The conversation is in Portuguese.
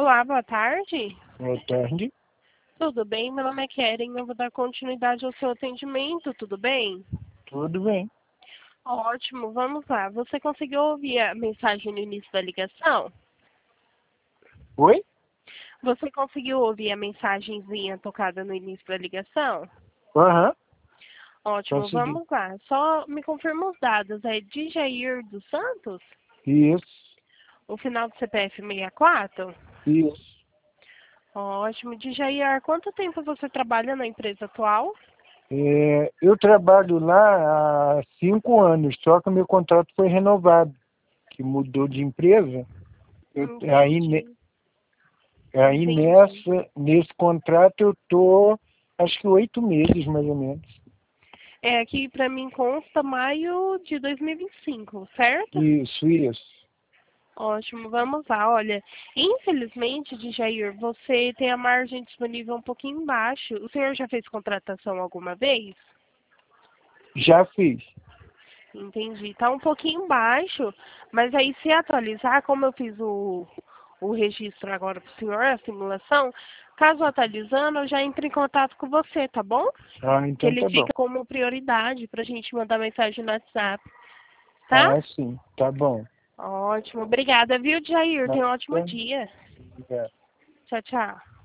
Olá, boa tarde. Boa tarde. Tudo bem? Meu nome é Keren, eu vou dar continuidade ao seu atendimento, tudo bem? Tudo bem. Ótimo, vamos lá. Você conseguiu ouvir a mensagem no início da ligação? Oi? Você conseguiu ouvir a mensagenzinha tocada no início da ligação? Aham. Ótimo, Consegui. vamos lá. Só me confirma os dados. É de Jair dos Santos? Isso. O final do CPF 64? Isso. Ótimo. De Jair, há quanto tempo você trabalha na empresa atual? Eu trabalho lá há 5 anos, só que o meu contrato foi renovado, que mudou de empresa. Aí, Entendi. Entendi. nesse contrato eu tô, acho que 8 meses, mais ou menos. É, aqui para mim consta maio de 2025, certo? Isso. Ótimo, vamos lá. Olha, infelizmente, de Jair, você tem a margem disponível um pouquinho baixo. O senhor já fez contratação alguma vez? Já fiz. Entendi. Está um pouquinho baixo, mas aí se atualizar, como eu fiz o registro agora para o senhor, a simulação, caso atualizando, eu já entro em contato com você, tá bom? Ah, Que então ele tá bom. fica como prioridade para a gente mandar mensagem no WhatsApp, tá? Ah, sim. Tá bom. Ótimo. Obrigada, viu, Jair? Tenha um ótimo Nada. dia. Obrigado. Tchau, tchau.